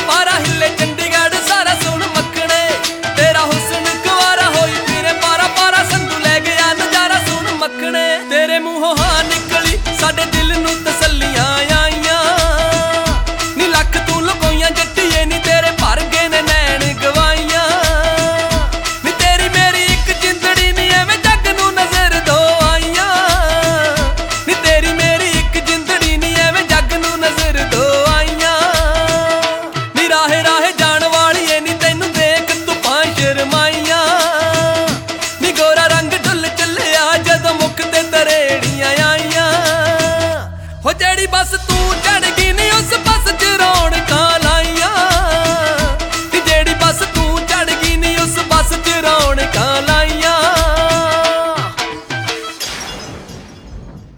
मारा हिले चंडीगढ़ सारा सुन मखने तेरा हुस्न कुवारा होई फिरे पारा पारा संधू लै गया नजारा सुन मखने तेरे मुंहों हाँ निकली साडे दिल नूं तसल्लियां आईयां नी लख तू लुकोइयां जट्टीए नी तेरे भर गए ने नैन गवाइयां नी तेरी मेरी एक जिंदड़ी नी एवें जग नूं नजर दो आईयां नी तेरी मेरी एक जिंदड़ी नी एवें जग नूं नजर दो आईयां नी राहे राहे जान